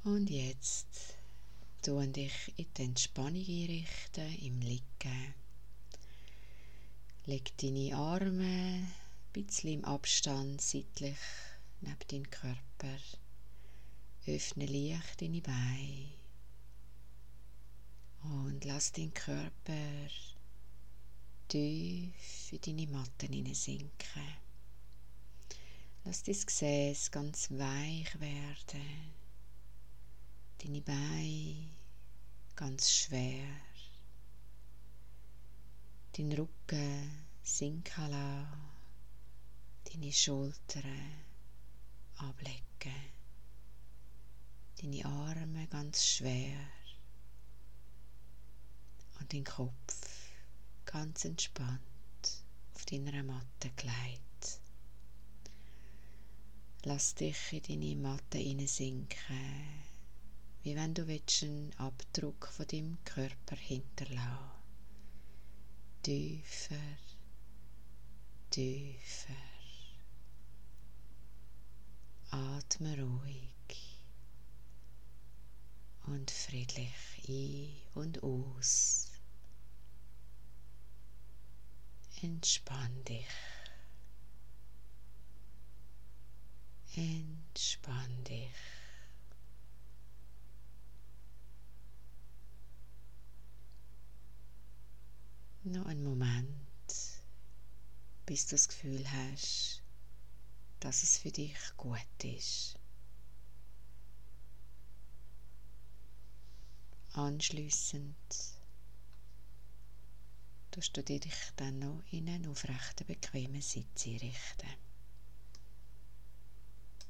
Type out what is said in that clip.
Und jetzt tu dich in die Entspannung einrichten im Liegen. Leg deine Arme ein bisschen im Abstand seitlich neben deinen Körper. Öffne leicht deine Beine und lass deinen Körper tief in deine Matte hineinsinken. Lass dein Gesäß ganz weich werden, deine Beine ganz schwer, deinen Rücken sinken lassen, deine Schultern ablecken, deine Arme ganz schwer und dein Kopf ganz entspannt auf deiner Matte gelegt. Lass dich in deine Matte hineinsinken, wie wenn du einen Abdruck von deinem Körper hinterlassen. Tiefer, tiefer. Atme ruhig und friedlich ein und aus. Entspann dich. Entspann dich. Noch einen Moment, bis du das Gefühl hast, dass es für dich gut ist. Anschliessend tust du dich dann noch in einen aufrechten, bequemen Sitz einrichten.